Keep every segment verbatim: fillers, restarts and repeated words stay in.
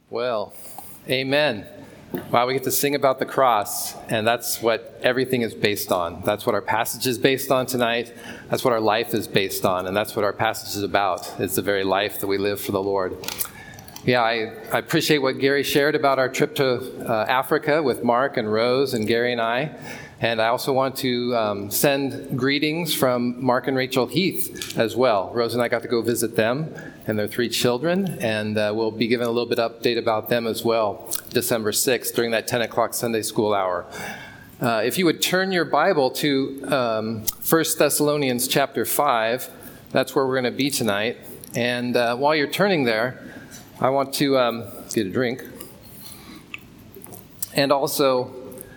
Well, amen. Wow, we get to sing about the cross, and that's what everything is based on. That's what our passage is based on tonight. That's what our life is based on, and that's what our passage is about. It's the very life that we live for the Lord. Yeah, I, I appreciate what Gary shared about our trip to uh, Africa with Mark and Rose and Gary and I. And I also want to um, send greetings from Mark and Rachel Heath as well. Rose and I got to go visit them and their three children, and uh, we'll be giving a little bit of update about them as well, December sixth, during that ten o'clock Sunday school hour. Uh, if you would turn your Bible to um, First Thessalonians chapter five, that's where we're going to be tonight. And uh, while you're turning there, I want to um, get a drink and also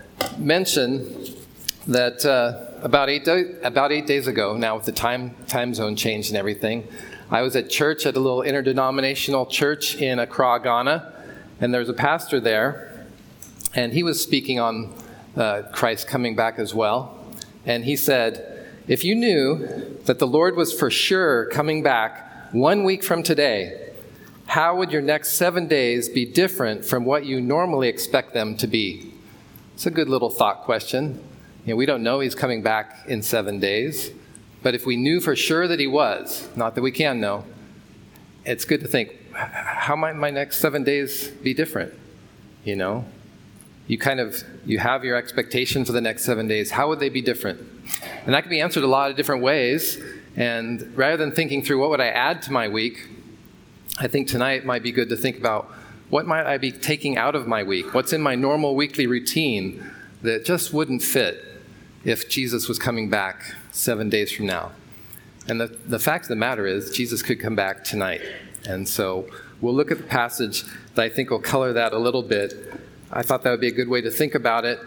mention that uh, about eight do- about eight days ago, now with the time time zone change and everything, I was at church at a little interdenominational church in Accra, Ghana, and there's a pastor there, and he was speaking on uh, Christ coming back as well, and he said, if you knew that the Lord was for sure coming back one week from today, how would your next seven days be different from what you normally expect them to be? It's a good little thought question. You know, we don't know he's coming back in seven days, but if we knew for sure that he was, not that we can know, it's good to think, how might my next seven days be different? You know, you kind of, you have your expectation for the next seven days. How would they be different? And that can be answered a lot of different ways. And rather than thinking through what would I add to my week, I think tonight might be good to think about what might I be taking out of my week? What's in my normal weekly routine that just wouldn't fit if Jesus was coming back seven days from now? And the, the fact of the matter is, Jesus could come back tonight. And so we'll look at the passage that I think will color that a little bit. I thought that would be a good way to think about it.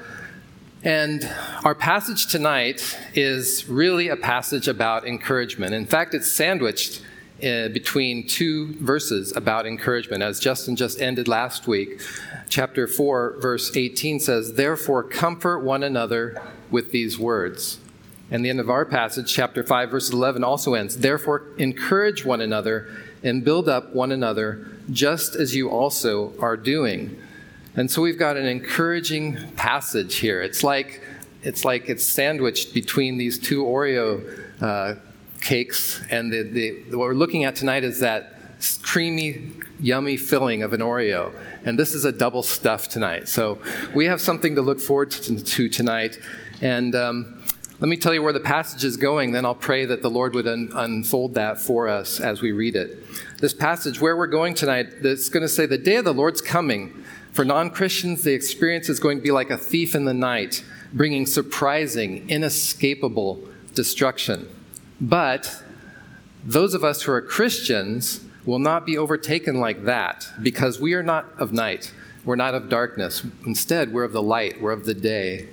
And our passage tonight is really a passage about encouragement. In fact, it's sandwiched Uh, between two verses about encouragement. As Justin just ended last week, chapter four, verse eighteen says, therefore comfort one another with these words. And the end of our passage, chapter five, verse eleven, also ends, therefore encourage one another and build up one another, just as you also are doing. And so we've got an encouraging passage here. It's like it's like it's sandwiched between these two Oreo uh cakes, and the, the, what we're looking at tonight is that creamy, yummy filling of an Oreo. And this is a double stuff tonight. So we have something to look forward to, to tonight. And um, let me tell you where the passage is going, then I'll pray that the Lord would un- unfold that for us as we read it. This passage, where we're going tonight, it's going to say, the day of the Lord's coming. For non-Christians, the experience is going to be like a thief in the night, bringing surprising, inescapable destruction. But those of us who are Christians will not be overtaken like that, because we are not of night. We're not of darkness. Instead, we're of the light. We're of the day.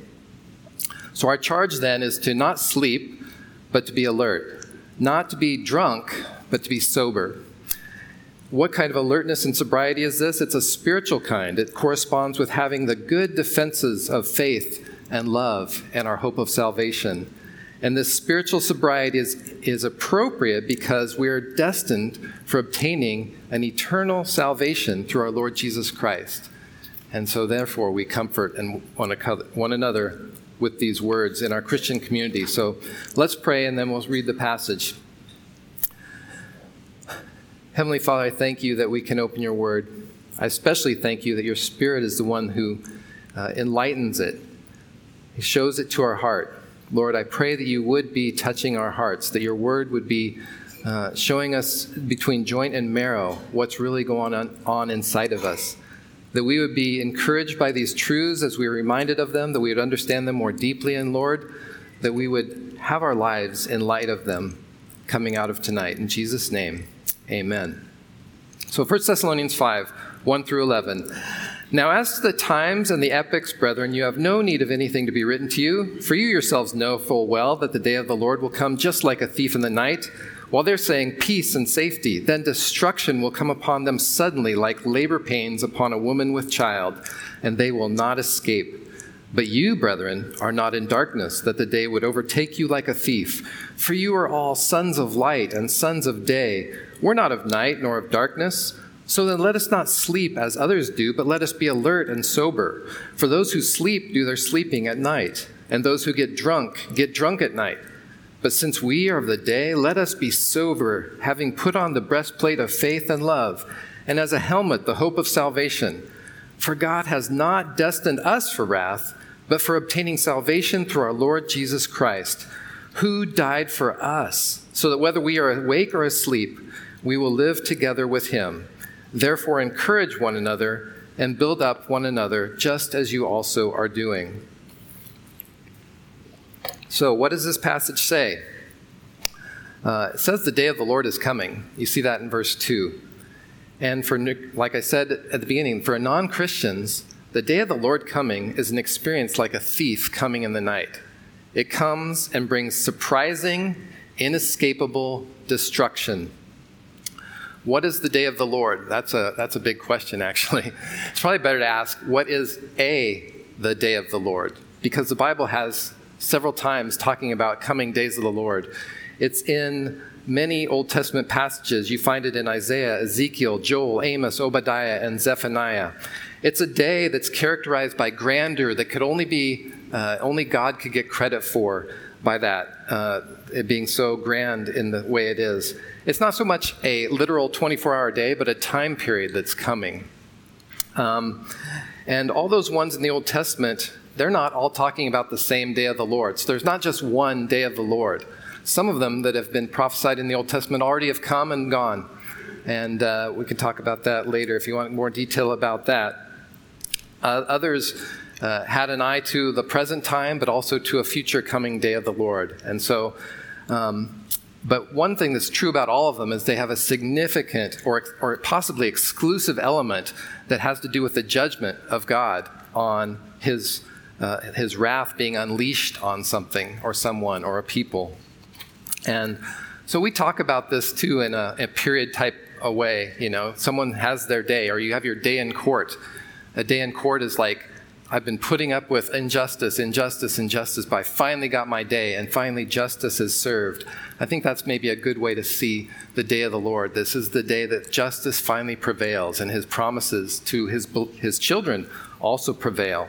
So our charge then is to not sleep, but to be alert. Not to be drunk, but to be sober. What kind of alertness and sobriety is this? It's a spiritual kind. It corresponds with having the good defenses of faith and love and our hope of salvation. And this spiritual sobriety is, is appropriate because we are destined for obtaining an eternal salvation through our Lord Jesus Christ. And so therefore we comfort and one another with these words in our Christian community. So let's pray and then we'll read the passage. Heavenly Father, I thank you that we can open your word. I especially thank you that your Spirit is the one who uh, enlightens it. He shows it to our heart. Lord, I pray that you would be touching our hearts, that your word would be uh, showing us between joint and marrow what's really going on, on inside of us, that we would be encouraged by these truths as we are reminded of them, that we would understand them more deeply, and Lord, that we would have our lives in light of them coming out of tonight. In Jesus' name, amen. So First Thessalonians five, one through eleven. Now as to the times and the epochs, brethren, you have no need of anything to be written to you, for you yourselves know full well that the day of the Lord will come just like a thief in the night. While they're saying peace and safety, then destruction will come upon them suddenly like labor pains upon a woman with child, and they will not escape. But you, brethren, are not in darkness, that the day would overtake you like a thief. For you are all sons of light and sons of day. We're not of night nor of darkness. So then let us not sleep as others do, but let us be alert and sober. For those who sleep do their sleeping at night, and those who get drunk get drunk at night. But since we are of the day, let us be sober, having put on the breastplate of faith and love, and as a helmet the hope of salvation. For God has not destined us for wrath, but for obtaining salvation through our Lord Jesus Christ, who died for us, so that whether we are awake or asleep, we will live together with him. Therefore encourage one another and build up one another, just as you also are doing. So what does this passage say? Uh, it says the day of the Lord is coming. You see that in verse two. And for, like I said at the beginning, for non-Christians, the day of the Lord coming is an experience like a thief coming in the night. It comes and brings surprising, inescapable destruction. What is the day of the Lord? That's a that's a big question, actually. It's probably better to ask, what is a the day of the Lord? Because the Bible has several times talking about coming days of the Lord. It's in many Old Testament passages. You find it in Isaiah, Ezekiel, Joel, Amos, Obadiah, and Zephaniah. It's a day that's characterized by grandeur that could only be, uh, only God could get credit for by that, uh, it being so grand in the way it is. It's not so much a literal twenty-four hour day, but a time period that's coming. Um, and all those ones in the Old Testament, they're not all talking about the same day of the Lord. So there's not just one day of the Lord. Some of them that have been prophesied in the Old Testament already have come and gone. And uh, we can talk about that later if you want more detail about that. Uh, others uh, had an eye to the present time, but also to a future coming day of the Lord. And so, um, but one thing that's true about all of them is they have a significant or, or possibly exclusive element that has to do with the judgment of God on his, uh, his wrath being unleashed on something or someone or a people. And so we talk about this too in a, a period type of way. You know, someone has their day, or you have your day in court. A day in court is like, I've been putting up with injustice, injustice, injustice, but I finally got my day, and finally justice is served. I think that's maybe a good way to see the day of the Lord. This is the day that justice finally prevails, and his promises to his, his children also prevail.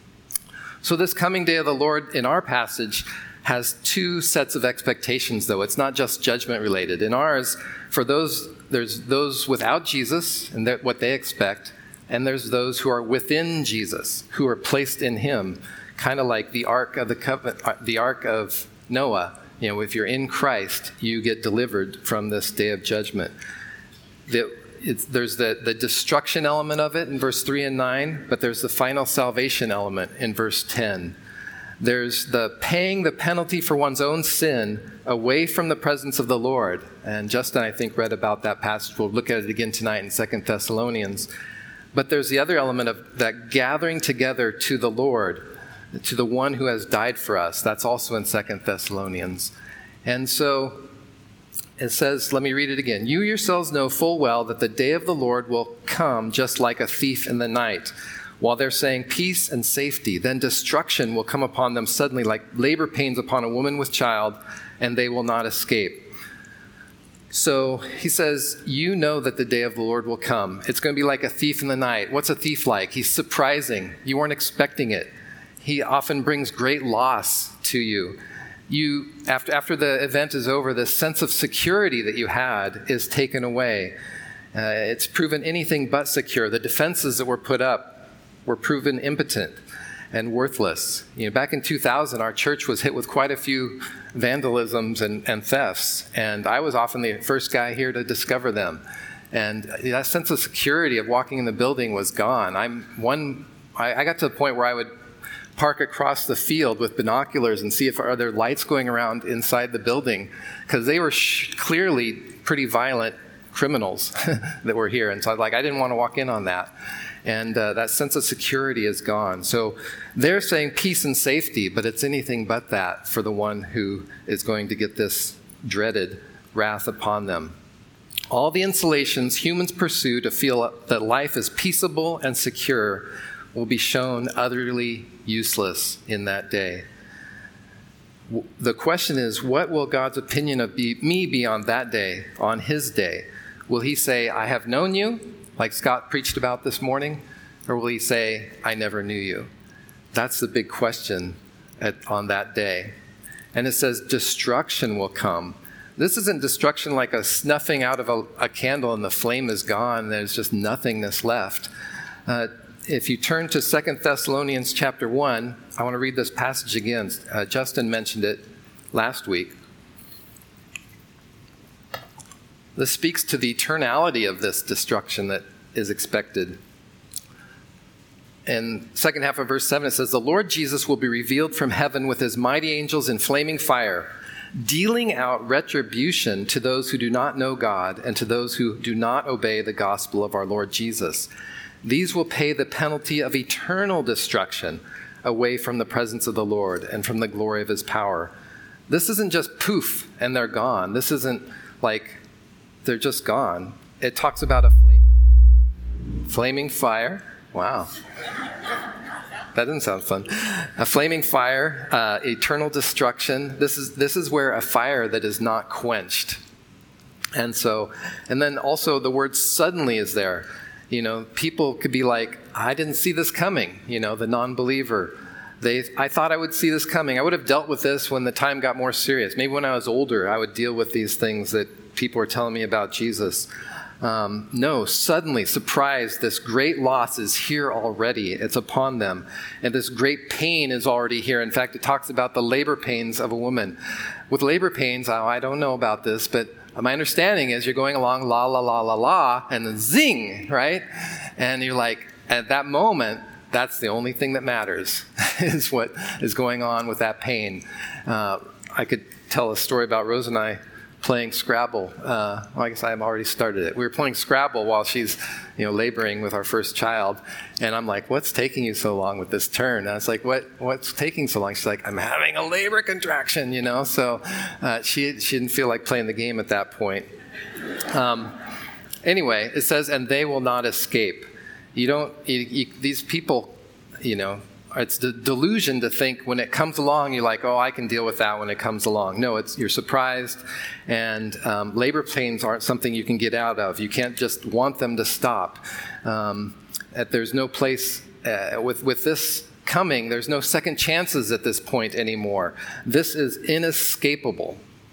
So this coming day of the Lord in our passage has two sets of expectations, though. It's not just judgment related. In ours, for those, there's those without Jesus and what they expect, and there's those who are within Jesus, who are placed in him, kind of like the ark of the covenant, the ark of Noah. You know, if you're in Christ, you get delivered from this day of judgment. The, it's, there's the, the destruction element of it in verse three and nine, but there's the final salvation element in verse ten. There's the paying the penalty for one's own sin away from the presence of the Lord. And Justin, I think, read about that passage. We'll look at it again tonight in Second Thessalonians. But there's the other element of that gathering together to the Lord, to the one who has died for us. That's also in Second Thessalonians. And so it says, let me read it again. You yourselves know full well that the day of the Lord will come just like a thief in the night. While they're saying peace and safety, then destruction will come upon them suddenly like labor pains upon a woman with child, and they will not escape. So he says, you know that the day of the Lord will come. It's going to be like a thief in the night. What's a thief like? He's surprising. You weren't expecting it. He often brings great loss to you. You, after, after the event is over, the sense of security that you had is taken away. Uh, it's proven anything but secure. The defenses that were put up were proven impotent and worthless. You know, back in two thousand, our church was hit with quite a few vandalisms and, and thefts, and I was often the first guy here to discover them. And that sense of security of walking in the building was gone. I'm one. I, I got to the point where I would park across the field with binoculars and see if are there lights going around inside the building, because they were sh- clearly pretty violent criminals that were here. And so I like I didn't want to walk in on that. And uh, that sense of security is gone. So they're saying peace and safety, but it's anything but that for the one who is going to get this dreaded wrath upon them. All the insulations humans pursue to feel that life is peaceable and secure will be shown utterly useless in that day. The question is, what will God's opinion of be, me be on that day, on his day? Will he say, I have known you, like Scott preached about this morning? Or will he say, I never knew you? That's the big question at, on that day. And it says destruction will come. This isn't destruction like a snuffing out of a, a candle and the flame is gone. There's just nothingness left. Uh, if you turn to Second Thessalonians chapter one, I want to read this passage again. Uh, Justin mentioned it last week. This speaks to the eternality of this destruction that is expected. In second half of verse seven, it says, the Lord Jesus will be revealed from heaven with his mighty angels in flaming fire, dealing out retribution to those who do not know God and to those who do not obey the gospel of our Lord Jesus. These will pay the penalty of eternal destruction away from the presence of the Lord and from the glory of his power. This isn't just poof and they're gone. This isn't like they're just gone. It talks about a flame, flaming fire. Wow. That didn't sound fun. A flaming fire, uh, eternal destruction. This is this is where a fire that is not quenched. And so, and then also the word suddenly is there. You know, people could be like, I didn't see this coming. You know, the non-believer. They, I thought I would see this coming. I would have dealt with this when the time got more serious. Maybe when I was older, I would deal with these things that people were telling me about Jesus. Um, no, suddenly, surprise, this great loss is here already. It's upon them. And this great pain is already here. In fact, it talks about the labor pains of a woman. With labor pains, oh, I don't know about this, but my understanding is you're going along la, la, la, la, la, and then zing, right? And you're like, at that moment, that's the only thing that matters, is what is going on with that pain. Uh, I could tell a story about Rose and I playing Scrabble. Uh, well, I guess I've already started it. We were playing Scrabble while she's, you know, laboring with our first child. And I'm like, what's taking you so long with this turn? And I was like, what, what's taking so long? She's like, I'm having a labor contraction, you know? So uh, she, she didn't feel like playing the game at that point. Um, anyway, it says, and they will not escape. You don't, you, you, these people, you know, it's the delusion to think when it comes along, you're like, oh, I can deal with that when it comes along. No, it's you're surprised, and um, labor pains aren't something you can get out of. You can't just want them to stop. Um, that there's no place, uh, with, with this coming, there's no second chances at this point anymore. This is inescapable.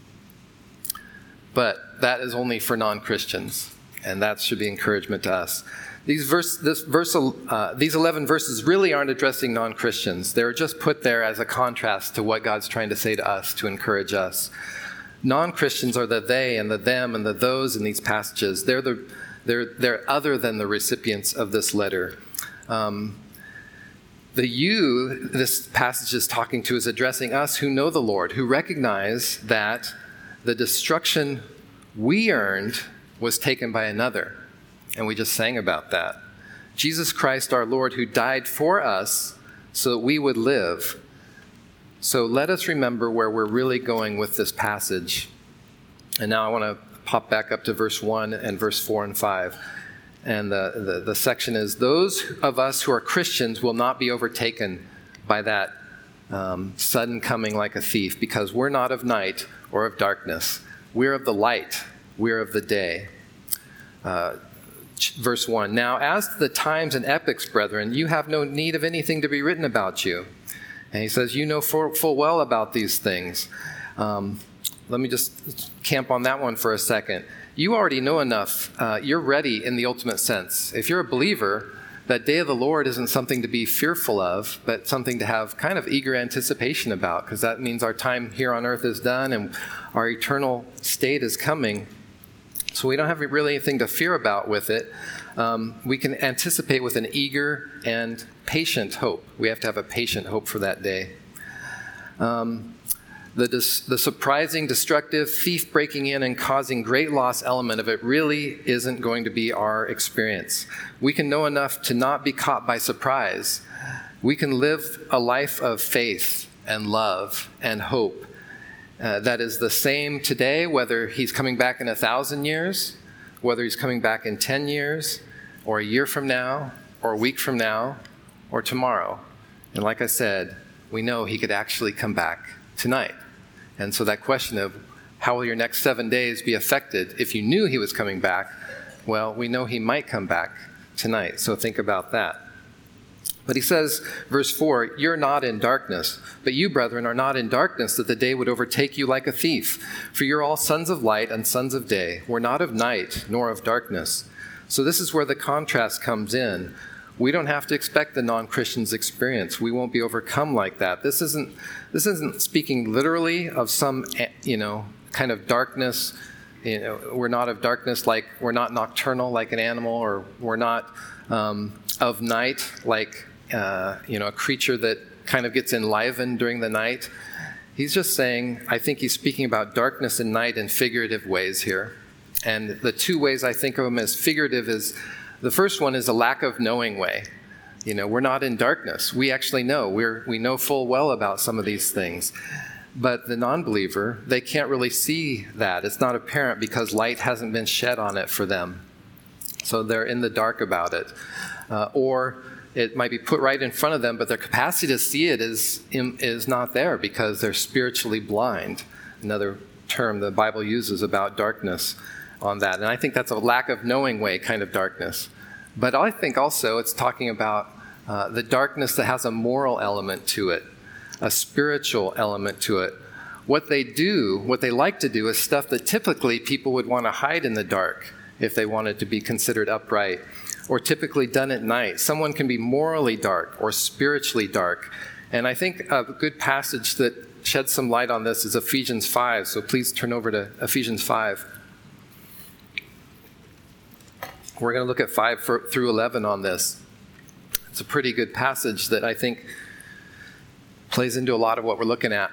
But that is only for non-Christians, and that should be encouragement to us. These verse, this verse, uh, these eleven verses really aren't addressing non-Christians. They're just put there as a contrast to what God's trying to say to us, to encourage us. Non-Christians are the they and the them and the those in these passages. They're the they're they're other than the recipients of this letter. Um, the you this passage is talking to is addressing us who know the Lord, who recognize that the destruction we earned was taken by another. And we just sang about that. Jesus Christ, our Lord, who died for us so that we would live. So let us remember where we're really going with this passage. And now I want to pop back up to verse one and verse four and five. And the, the, the section is, those of us who are Christians will not be overtaken by that um, sudden coming like a thief, because we're not of night or of darkness. We're of the light. We're of the day. Uh, Verse one, now as to the times and epochs, brethren, you have no need of anything to be written about you. And he says, you know full, full well about these things. Um, let me just camp on that one for a second. You already know enough. Uh, you're ready in the ultimate sense. If you're a believer, that day of the Lord isn't something to be fearful of, but something to have kind of eager anticipation about, because that means our time here on earth is done and our eternal state is coming. So we don't have really anything to fear about with it. Um, we can anticipate with an eager and patient hope. We have to have a patient hope for that day. Um, the, dis- the surprising, destructive, thief breaking in and causing great loss element of it really isn't going to be our experience. We can know enough to not be caught by surprise. We can live a life of faith and love and hope. Uh, that is the same today, whether he's coming back in a thousand years, whether he's coming back in ten years, or a year from now, or a week from now, or tomorrow. And like I said, we know he could actually come back tonight. And so that question of how will your next seven days be affected if you knew he was coming back Well, we know he might come back tonight, so think about that. But he says, verse four, you're not in darkness, but you, brethren, are not in darkness, that the day would overtake you like a thief. For you're all sons of light and sons of day. We're not of night, nor of darkness. So this is where the contrast comes in. We don't have to expect the non-Christian's experience. We won't be overcome like that. This isn't, this isn't speaking literally of some, you know, kind of darkness. You know, we're not of darkness like, we're not nocturnal like an animal, or we're not um, of night like, uh, you know, a creature that kind of gets enlivened during the night. He's just saying, I think he's speaking about darkness and night in figurative ways here. And the two ways I think of them as figurative is, the first one is a lack of knowing way. You know, we're not in darkness. We actually know. We're, we know full well about some of these things. But the non-believer, they can't really see that. It's not apparent because light hasn't been shed on it for them. So they're in the dark about it. Uh, or it might be put right in front of them, but their capacity to see it is, is not there because they're spiritually blind. Another term the Bible uses about darkness on that. And I think that's a lack of knowing way kind of darkness. But I think also it's talking about uh, the darkness that has a moral element to it, a spiritual element to it. What they do, what they like to do is stuff that typically people would want to hide in the dark if they wanted to be considered upright, or typically done at night. Someone can be morally dark or spiritually dark. And I think a good passage that sheds some light on this is Ephesians five. So please turn over to Ephesians five. We're going to look at five through eleven on this. It's a pretty good passage that I think plays into a lot of what we're looking at.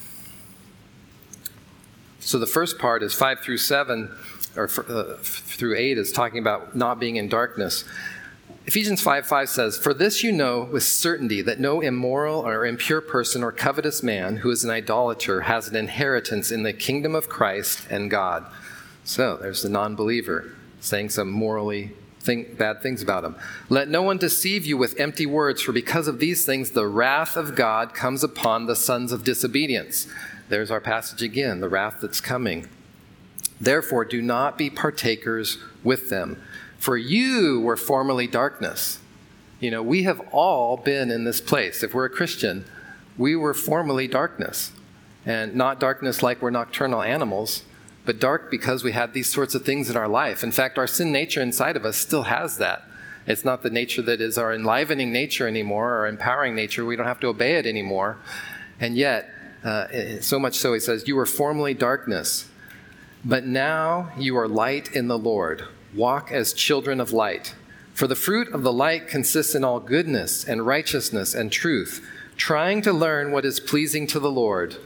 So the first part is five through seven, or uh, through eight, is talking about not being in darkness. Ephesians five five says, "For this you know with certainty that no immoral or impure person or covetous man who is an idolater has an inheritance in the kingdom of Christ and God." So there's the non-believer saying some morally think, bad things about him. "Let no one deceive you with empty words, for because of these things the wrath of God comes upon the sons of disobedience." There's our passage again, the wrath that's coming. "Therefore do not be partakers with them. For you were formerly darkness." You know, we have all been in this place. If we're a Christian, we were formerly darkness. And not darkness like we're nocturnal animals, but dark because we had these sorts of things in our life. In fact, our sin nature inside of us still has that. It's not the nature that is our enlivening nature anymore, our empowering nature. We don't have to obey it anymore. And yet, uh, so much so, he says, "You were formerly darkness, but now you are light in the Lord. Walk as children of light. For the fruit of the light consists in all goodness and righteousness and truth, trying to learn what is pleasing to the Lord."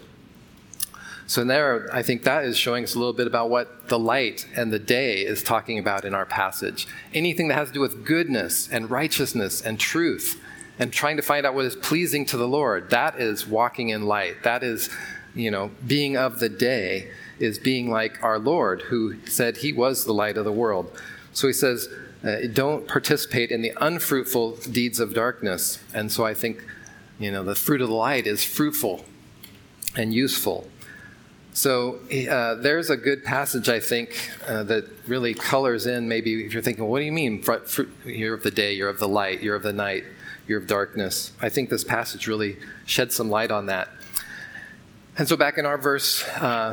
So there, I think that is showing us a little bit about what the light and the day is talking about in our passage. Anything that has to do with goodness and righteousness and truth and trying to find out what is pleasing to the Lord, that is walking in light. That is, you know, being of the day, is being like our Lord, who said he was the light of the world. So he says, uh, don't participate in the unfruitful deeds of darkness. And so I think, you know, the fruit of the light is fruitful and useful. So uh, there's a good passage, I think, uh, that really colors in maybe if you're thinking, what do you mean? Fruit, you're of the day, you're of the light, you're of the night, you're of darkness. I think this passage really sheds some light on that. And so back in our verse, uh,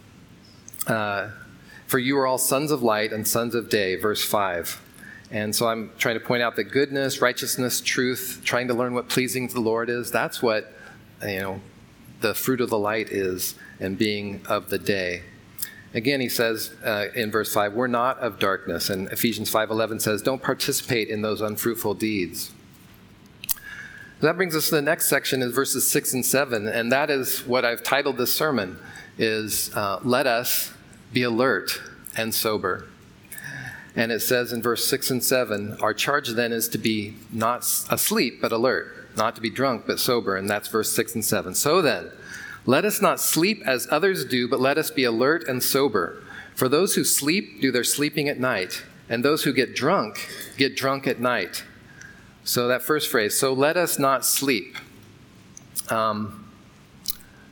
uh, "For you are all sons of light and sons of day," verse five. And so I'm trying to point out that goodness, righteousness, truth, trying to learn what pleasing to the Lord is, that's what, you know, the fruit of the light is, and being of the day. Again, he says uh, in verse five, we're not of darkness. And Ephesians five eleven says, don't participate in those unfruitful deeds. That brings us to the next section, is verses six and seven. And that is what I've titled this sermon, is uh, let us be alert and sober. And it says in verse six and seven, our charge then is to be not asleep, but alert. Not to be drunk, but sober. And that's verse six and seven. "So then, let us not sleep as others do, but let us be alert and sober. For those who sleep do their sleeping at night, and those who get drunk get drunk at night." So that first phrase, "so let us not sleep." Um,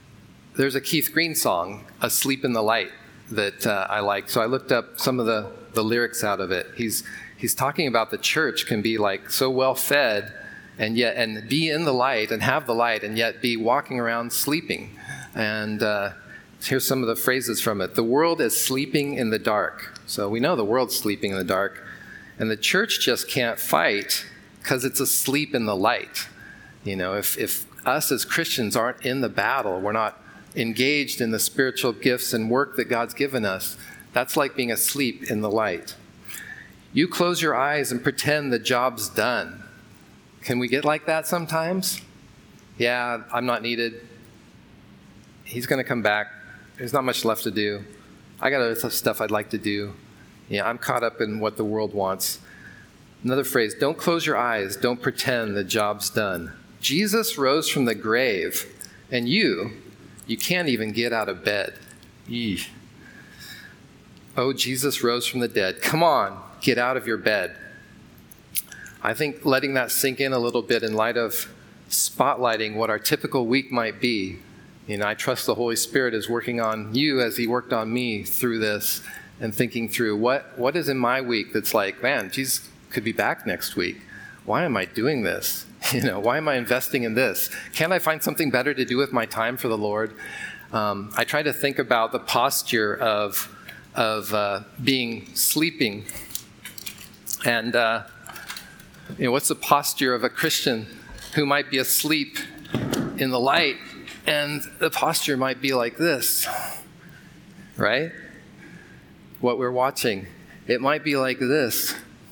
there's a Keith Green song, "Asleep in the Light," that uh, I like. So I looked up some of the the lyrics out of it. He's he's talking about the church can be like so well fed and yet and be in the light and have the light and yet be walking around sleeping. And uh, here's some of the phrases from it. The world is sleeping in the dark. So we know the world's sleeping in the dark. And the church just can't fight because it's asleep in the light. You know, if, if us as Christians aren't in the battle, we're not engaged in the spiritual gifts and work that God's given us, that's like being asleep in the light. You close your eyes and pretend the job's done. Can we get like that sometimes? Yeah, I'm not needed. He's going to come back. There's not much left to do. I got other stuff I'd like to do. Yeah, I'm caught up in what the world wants. Another phrase, don't close your eyes. Don't pretend the job's done. Jesus rose from the grave, and you, you can't even get out of bed. Eesh. Oh, Jesus rose from the dead. Come on, get out of your bed. I think letting that sink in a little bit in light of spotlighting what our typical week might be. You know, I trust the Holy Spirit is working on you as he worked on me through this and thinking through what, what is in my week that's like, man, Jesus could be back next week. Why am I doing this? You know, why am I investing in this? Can't I find something better to do with my time for the Lord? Um, I try to think about the posture of of uh, being sleeping. And, uh, you know, what's the posture of a Christian who might be asleep in the light? And the posture might be like this, right? What we're watching. It might be like this.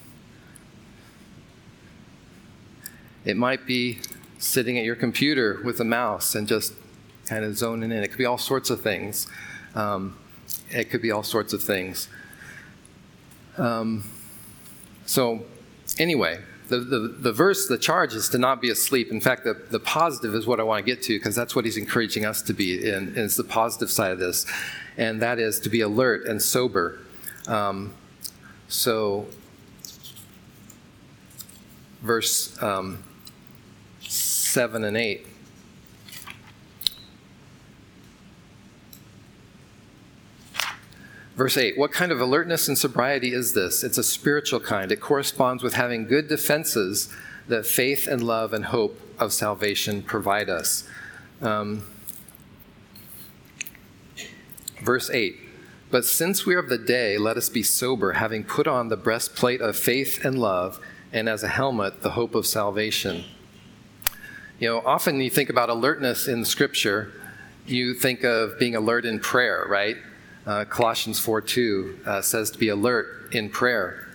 It might be sitting at your computer with a mouse and just kind of zoning in. It could be all sorts of things. Um, it could be all sorts of things. Um, so anyway, the, the, the verse, the charge is to not be asleep. In fact, the, the positive is what I want to get to, because that's what he's encouraging us to be in. And it's the positive side of this. And that is to be alert and sober. Um, so verse um, seven and eight. Verse eight, what kind of alertness and sobriety is this? It's a spiritual kind. It corresponds with having good defenses that faith and love and hope of salvation provide us. Um, verse eight, but since we are of the day, let us be sober, having put on the breastplate of faith and love, and as a helmet, the hope of salvation. You know, often you think about alertness in Scripture, you think of being alert in prayer, right? Uh, Colossians four two uh, says to be alert in prayer.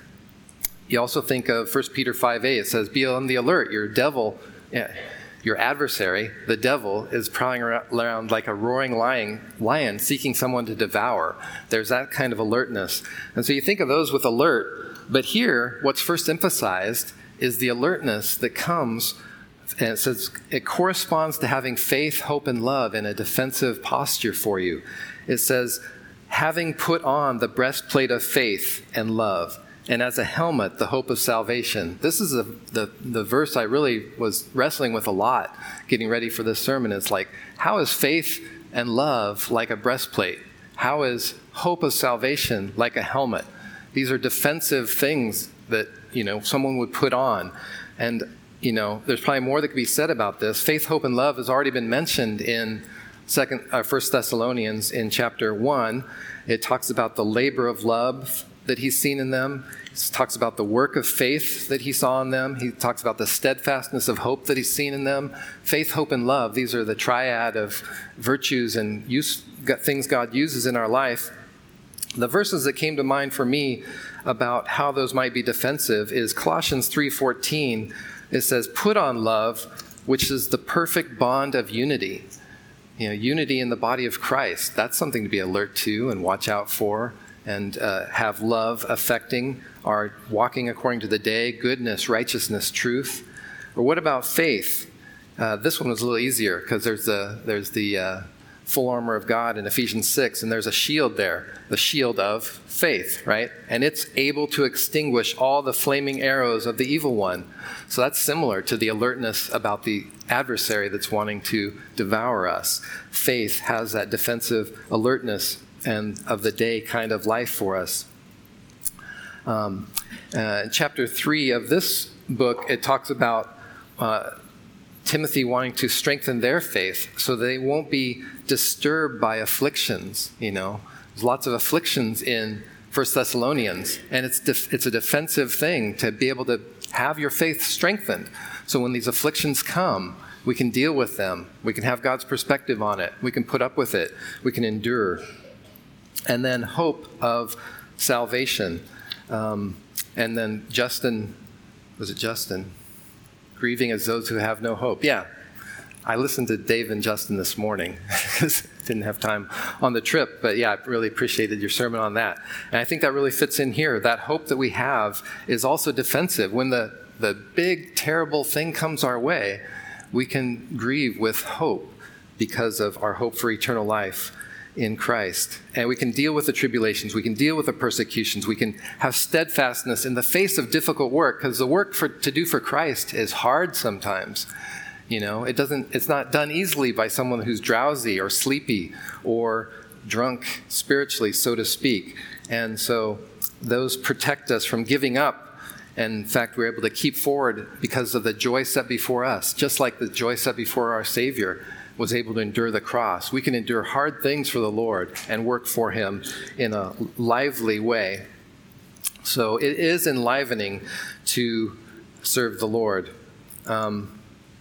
You also think of First Peter five eight. It says, be on the alert. Your devil, yeah, your adversary, the devil, is prowling around like a roaring lion, lion seeking someone to devour. There's that kind of alertness. And so you think of those with alert. But here, what's first emphasized is the alertness that comes, and it says it corresponds to having faith, hope, and love in a defensive posture for you. It says, having put on the breastplate of faith and love, and as a helmet, the hope of salvation. This is a, the, the verse I really was wrestling with a lot, getting ready for this sermon. It's like, how is faith and love like a breastplate? How is hope of salvation like a helmet? These are defensive things that, you know, someone would put on. And, you know, there's probably more that could be said about this. Faith, hope, and love has already been mentioned in Second, uh, First Thessalonians in chapter one. It talks about the labor of love that he's seen in them. It talks about the work of faith that he saw in them. He talks about the steadfastness of hope that he's seen in them. Faith, hope, and love. These are the triad of virtues and use, things God uses in our life. The verses that came to mind for me about how those might be defensive is Colossians three fourteen. It says, put on love, which is the perfect bond of unity. You know, unity in the body of Christ, that's something to be alert to and watch out for, and uh, have love affecting our walking according to the day, goodness, righteousness, truth. Or what about faith? Uh, this one was a little easier because there's the, there's the uh, full armor of God in Ephesians six, and there's a shield there, the shield of faith, right? And it's able to extinguish all the flaming arrows of the evil one. So that's similar to the alertness about the adversary that's wanting to devour us. Faith has that defensive alertness and of the day kind of life for us. Um, uh, chapter three of this book, it talks about uh, Timothy wanting to strengthen their faith so they won't be disturbed by afflictions. You know, there's lots of afflictions in First Thessalonians, and it's def- it's a defensive thing to be able to have your faith strengthened. So when these afflictions come, we can deal with them. We can have God's perspective on it. We can put up with it. We can endure. And then hope of salvation. Um, and then Justin, was it Justin? Grieving as those who have no hope. Yeah. I listened to Dave and Justin this morning because I didn't have time on the trip. But yeah, I really appreciated your sermon on that. And I think that really fits in here. That hope that we have is also defensive. When the, the big, terrible thing comes our way, we can grieve with hope because of our hope for eternal life in Christ. And we can deal with the tribulations. We can deal with the persecutions. We can have steadfastness in the face of difficult work, because the work for, to do for Christ is hard sometimes. You know, it doesn't, it's not done easily by someone who's drowsy or sleepy or drunk spiritually, so to speak. And so those protect us from giving up. And in fact, we're able to keep forward because of the joy set before us, just like the joy set before our Savior was able to endure the cross. We can endure hard things for the Lord and work for him in a lively way. So it is enlivening to serve the Lord. Um,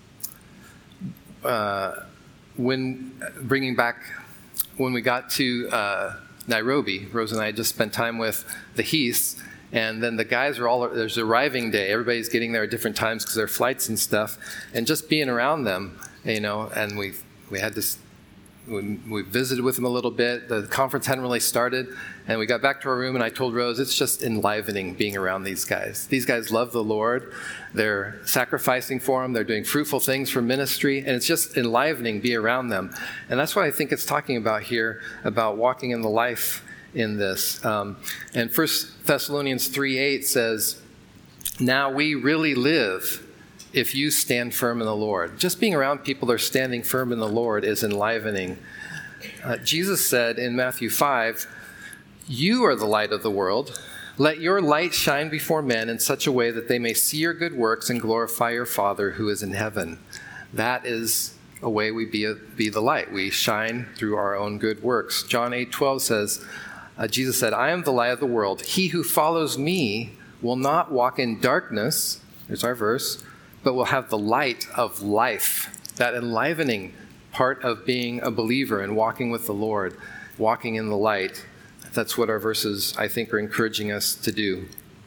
Uh, when bringing back, when we got to uh, Nairobi, Rose and I just spent time with the Heaths, and then the guys are all, there's arriving day. Everybody's getting there at different times because there are flights and stuff, and just being around them, you know, and we we had this, we, we visited with them a little bit. The conference hadn't really started, and we got back to our room, and I told Rose, it's just enlivening being around these guys. These guys love the Lord. They're sacrificing for him. They're doing fruitful things for ministry, and it's just enlivening be around them. And that's what I think it's talking about here, about walking in the life in this. Um, and First Thessalonians three eight says, now we really live if you stand firm in the Lord. Just being around people that are standing firm in the Lord is enlivening. Uh, Jesus said in Matthew five, you are the light of the world. Let your light shine before men in such a way that they may see your good works and glorify your Father who is in heaven. That is a way we be, a, be the light. We shine through our own good works. John eight twelve says, uh, Jesus said, I am the light of the world. He who follows me will not walk in darkness, there's our verse, but will have the light of life. That enlivening part of being a believer and walking with the Lord, walking in the light. That's what our verses, I think, are encouraging us to do.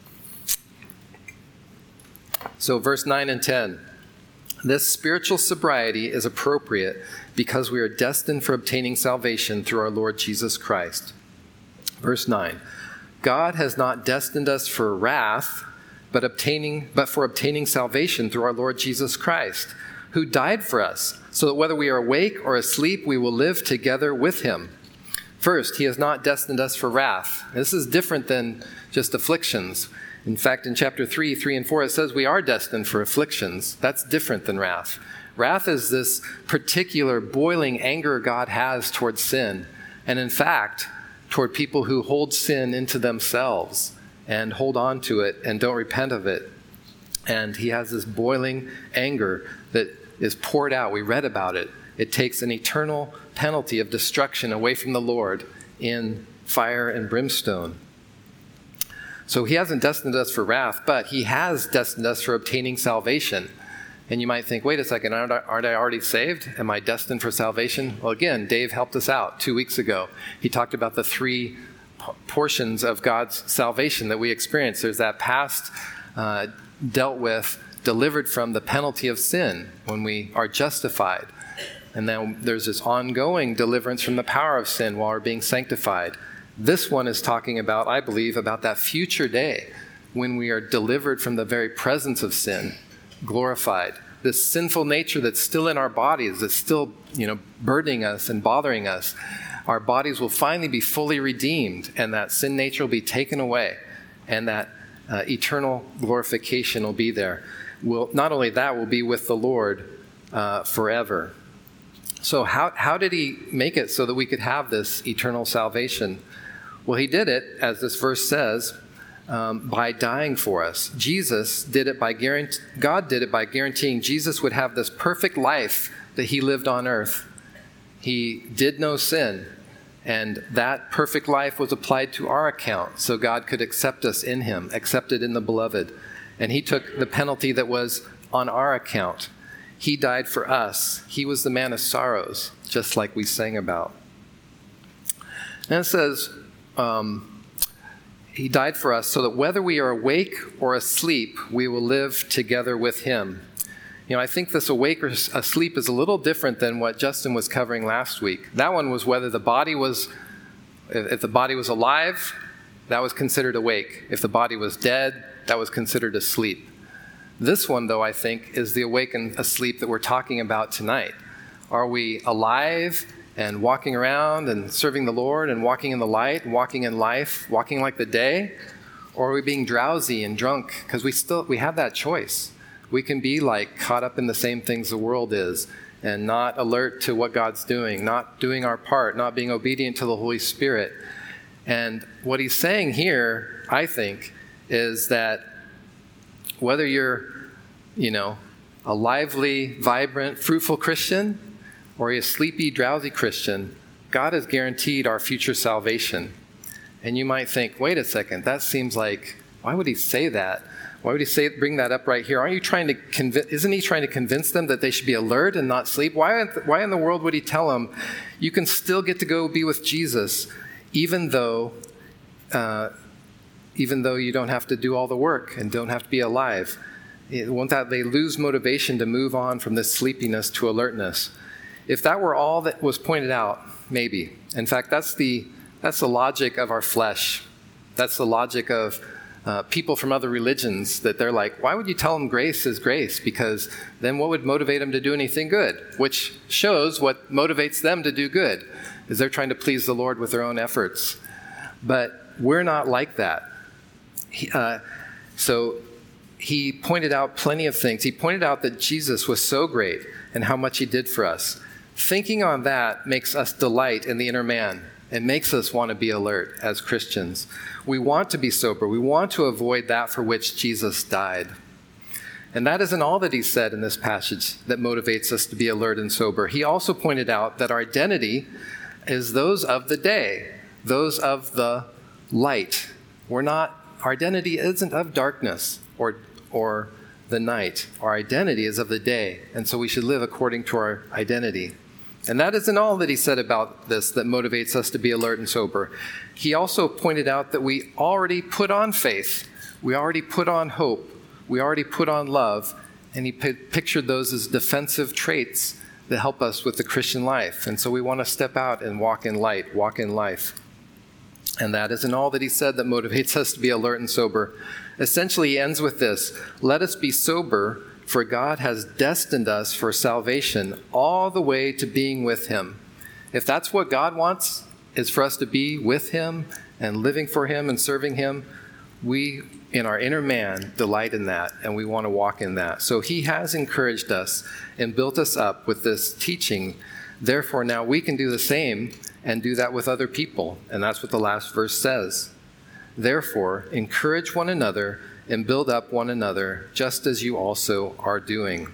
So verse nine and ten. This spiritual sobriety is appropriate because we are destined for obtaining salvation through our Lord Jesus Christ. Verse nine. God has not destined us for wrath, but obtaining, but for obtaining salvation through our Lord Jesus Christ, who died for us, so that whether we are awake or asleep, we will live together with him. First, he has not destined us for wrath. This is different than just afflictions. In fact, in chapter three, three and four, it says we are destined for afflictions. That's different than wrath. Wrath is this particular boiling anger God has towards sin, and in fact, toward people who hold sin into themselves and hold on to it and don't repent of it. And he has this boiling anger that is poured out. We read about it. It takes an eternal penalty of destruction away from the Lord in fire and brimstone. So he hasn't destined us for wrath, but he has destined us for obtaining salvation. And you might think, wait a second, aren't I, aren't I already saved? Am I destined for salvation? Well, again, Dave helped us out two weeks ago. He talked about the three portions of God's salvation that we experience. There's that past, uh, dealt with, delivered from the penalty of sin when we are justified. And then there's this ongoing deliverance from the power of sin while we're being sanctified. This one is talking about, I believe, about that future day when we are delivered from the very presence of sin, glorified. This sinful nature that's still in our bodies, that's still, you know, burdening us and bothering us. Our bodies will finally be fully redeemed, and that sin nature will be taken away, and that uh, eternal glorification will be there. We'll, not only that, we'll be with the Lord uh, forever. So how, how did he make it so that we could have this eternal salvation? Well, he did it, as this verse says, um, by dying for us. Jesus did it by guarantee, God did it by guaranteeing Jesus would have this perfect life that he lived on earth. He did no sin, and that perfect life was applied to our account so God could accept us in him, accepted in the beloved. And he took the penalty that was on our account. He died for us. He was the man of sorrows, just like we sang about. And it says, um, he died for us so that whether we are awake or asleep, we will live together with him. You know, I think this awake or asleep is a little different than what Justin was covering last week. That one was whether the body was, if the body was alive, that was considered awake. If the body was dead, that was considered asleep. This one, though, I think, is the awake and asleep that we're talking about tonight. Are we alive and walking around and serving the Lord and walking in the light, walking in life, walking like the day? Or are we being drowsy and drunk? Because we still, we have that choice. We can be like caught up in the same things the world is and not alert to what God's doing, not doing our part, not being obedient to the Holy Spirit. And what he's saying here, I think, is that whether you're, you know, a lively, vibrant, fruitful Christian or a sleepy, drowsy Christian, God has guaranteed our future salvation. And you might think, wait a second, that seems like, why would he say that? Why would he say bring that up right here? Aren't you trying to convince, isn't he trying to convince them that they should be alert and not sleep? Why, why in the world would he tell them, you can still get to go be with Jesus, even though, uh, even though you don't have to do all the work and don't have to be alive? It, won't that they lose motivation to move on from this sleepiness to alertness? If that were all that was pointed out, maybe. In fact, that's the that's the logic of our flesh. That's the logic of Uh, people from other religions, that they're like, why would you tell them grace is grace? Because then what would motivate them to do anything good? Which shows what motivates them to do good, is they're trying to please the Lord with their own efforts. But we're not like that. He, uh, so he pointed out plenty of things. He pointed out that Jesus was so great and how much he did for us. Thinking on that makes us delight in the inner man. It makes us want to be alert as Christians. We want to be sober. We want to avoid that for which Jesus died. And that isn't all that he said in this passage that motivates us to be alert and sober. He also pointed out that our identity is those of the day, those of the light. We're not, our identity isn't of darkness or, or the night. Our identity is of the day. And so we should live according to our identity. And that isn't all that he said about this that motivates us to be alert and sober. He also pointed out that we already put on faith. We already put on hope. We already put on love. And he p- pictured those as defensive traits that help us with the Christian life. And so we want to step out and walk in light, walk in life. And that isn't all that he said that motivates us to be alert and sober. Essentially, he ends with this: let us be sober, for God has destined us for salvation all the way to being with him. If that's what God wants, is for us to be with him and living for him and serving him, we, in our inner man, delight in that, and we want to walk in that. So he has encouraged us and built us up with this teaching. Therefore, now we can do the same and do that with other people. And that's what the last verse says. Therefore, encourage one another and build up one another, just as you also are doing.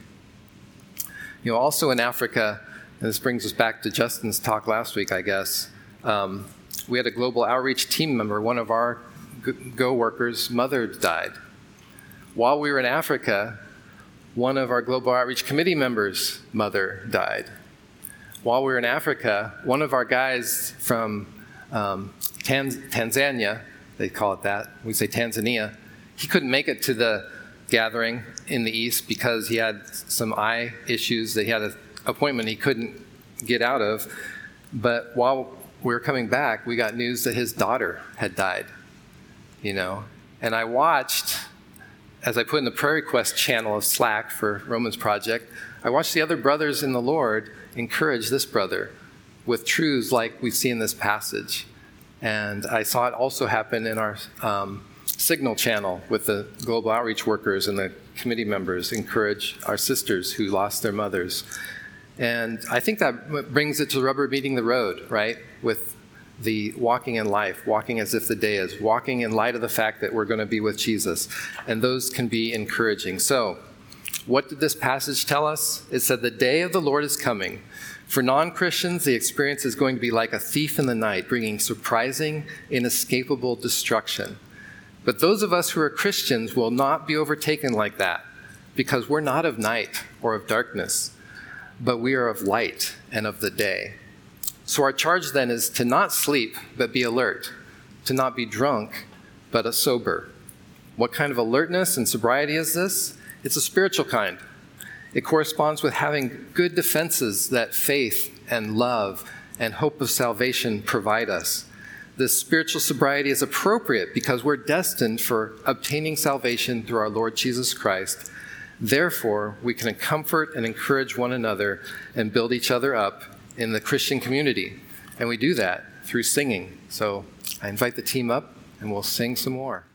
You know, also in Africa, and this brings us back to Justin's talk last week, I guess, um, we had a global outreach team member, one of our Go workers' mother died. While we were in Africa, one of our global outreach committee members' mother died. While we were in Africa, one of our guys from um, Tanz- Tanzania, they call it that, we say Tanzania, he couldn't make it to the gathering in the East because he had some eye issues, that he had an appointment he couldn't get out of. But while we were coming back, we got news that his daughter had died, you know. And I watched, as I put in the prayer request channel of Slack for Romans Project, I watched the other brothers in the Lord encourage this brother with truths like we see in this passage. And I saw it also happen in our um, Signal channel with the global outreach workers and the committee members encourage our sisters who lost their mothers. And I think that brings it to rubber meeting the road, right? With the walking in life, walking as if the day is, walking in light of the fact that we're going to be with Jesus. And those can be encouraging. So, what did this passage tell us? It said, the day of the Lord is coming. For non-Christians, the experience is going to be like a thief in the night, bringing surprising, inescapable destruction. But those of us who are Christians will not be overtaken like that, because we're not of night or of darkness, but we are of light and of the day. So our charge then is to not sleep, but be alert, to not be drunk, but a sober. What kind of alertness and sobriety is this? It's a spiritual kind. It corresponds with having good defenses that faith and love and hope of salvation provide us. This spiritual sobriety is appropriate because we're destined for obtaining salvation through our Lord Jesus Christ. Therefore, we can comfort and encourage one another and build each other up in the Christian community. And we do that through singing. So I invite the team up and we'll sing some more.